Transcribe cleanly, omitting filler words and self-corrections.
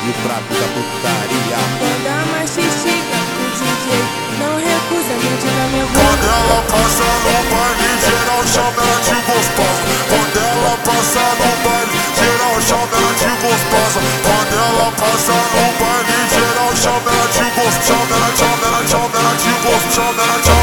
e o prato da putaria. Quando a machichica, o DJ não recusa, medida minha voz. Quando ela passa no baile, geral chama ela de gostosa. Quando ela passa no baile, geral chama ela de gostosa. Quando ela passa no baile, geral chama ela de gostosa. Chama ela de gostosa.